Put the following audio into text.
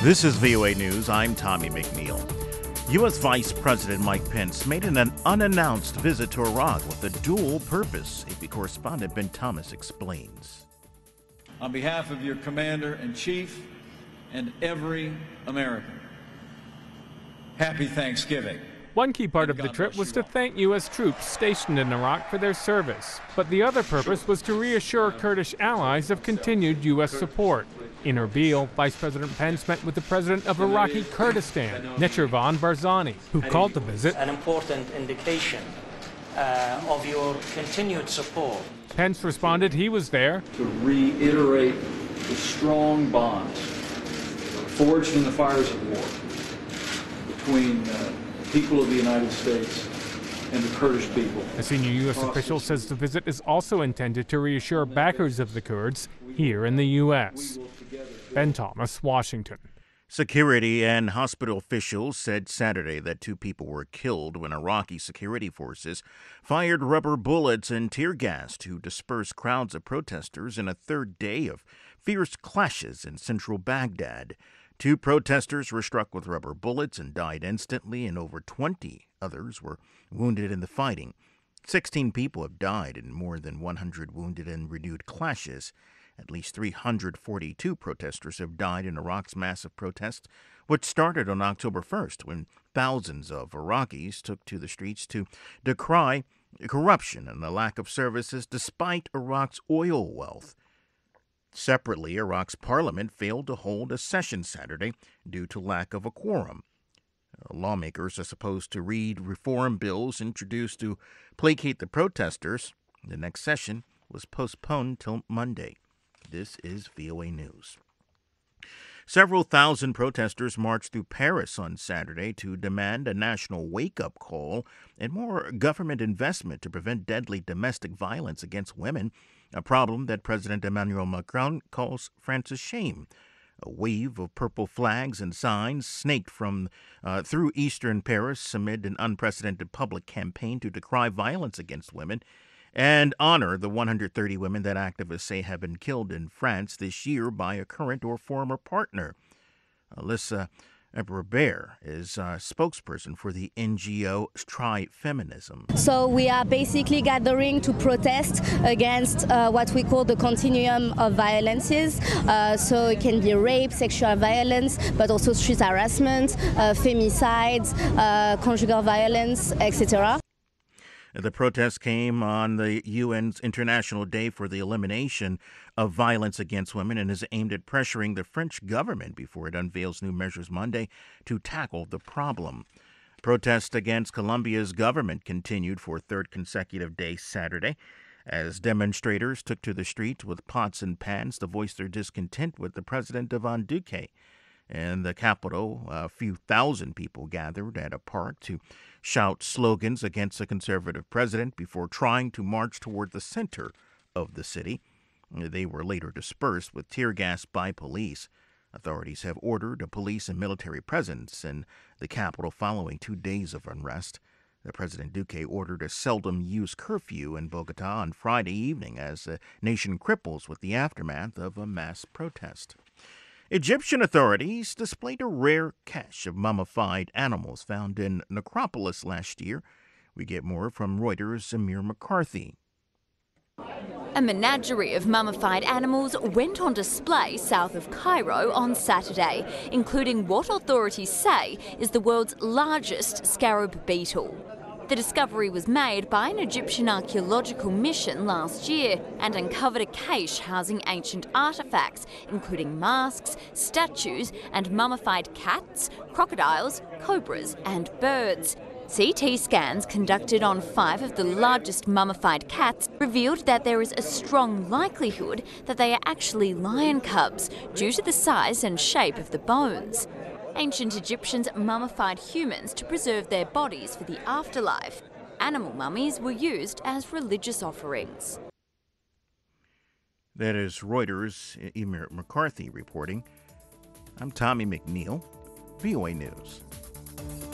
This is VOA News. I'm Tommy McNeil. U.S. Vice President Mike Pence made an unannounced visit to Iraq with a dual purpose. AP correspondent Ben Thomas explains. On behalf of your Commander-in-Chief and every American, happy Thanksgiving. One key part of the trip was to thank U.S. troops stationed in Iraq for their service. But the other purpose was to reassure Kurdish allies of continued U.S. support. In Erbil, Vice President Pence met with the president of Iraqi Kurdistan, Nechervan Barzani, who called the visit an important indication of your continued support. Pence responded he was there to reiterate the strong bonds forged in the fires of war between people of the United States and the Kurdish people. A senior U.S. official says the visit is also intended to reassure backers of the Kurds here in the U.S. Ben Thomas, Washington. Security and hospital officials said Saturday that 2 people were killed when Iraqi security forces fired rubber bullets and tear gas to disperse crowds of protesters in a third day of fierce clashes in central Baghdad. 2 protesters were struck with rubber bullets and died instantly, and over 20 others were wounded in the fighting. 16 people have died and more than 100 wounded in renewed clashes. At least 342 protesters have died in Iraq's massive protest, which started on October 1st when thousands of Iraqis took to the streets to decry corruption and the lack of services despite Iraq's oil wealth. Separately, Iraq's parliament failed to hold a session Saturday due to lack of a quorum. Lawmakers are supposed to read reform bills introduced to placate the protesters. The next session was postponed till Monday. This is VOA News. Several thousand protesters marched through Paris on Saturday to demand a national wake-up call and more government investment to prevent deadly domestic violence against women, a problem that President Emmanuel Macron calls France's shame. A wave of purple flags and signs snaked through eastern Paris amid an unprecedented public campaign to decry violence against women and honor the 130 women that activists say have been killed in France this year by a current or former partner. Alyssa Ebrabert is a spokesperson for the NGO Try Feminism. So we are basically gathering to protest against what we call the continuum of violences. So it can be rape, sexual violence, but also street harassment, femicides, conjugal violence, etc. The protest came on the UN's International Day for the Elimination of Violence Against Women and is aimed at pressuring the French government before it unveils new measures Monday to tackle the problem. Protests against Colombia's government continued for a third consecutive day Saturday as demonstrators took to the streets with pots and pans to voice their discontent with the president Iván Duque. In the capital, a few thousand people gathered at a park to shout slogans against the conservative president before trying to march toward the center of the city. They were later dispersed with tear gas by police. Authorities have ordered a police and military presence in the capital following 2 days of unrest. The President Duque ordered a seldom-used curfew in Bogota on Friday evening as the nation cripples with the aftermath of a mass protest. Egyptian authorities displayed a rare cache of mummified animals found in necropolis last year. We get more from Reuters' Amir McCarthy. A menagerie of mummified animals went on display south of Cairo on Saturday, including what authorities say is the world's largest scarab beetle. The discovery was made by an Egyptian archaeological mission last year and uncovered a cache housing ancient artefacts, including masks, statues and mummified cats, crocodiles, cobras and birds. CT scans conducted on 5 of the largest mummified cats revealed that there is a strong likelihood that they are actually lion cubs due to the size and shape of the bones. Ancient Egyptians mummified humans to preserve their bodies for the afterlife. Animal mummies were used as religious offerings. That is Reuters' Amir McCarthy reporting. I'm Tommy McNeil, VOA News.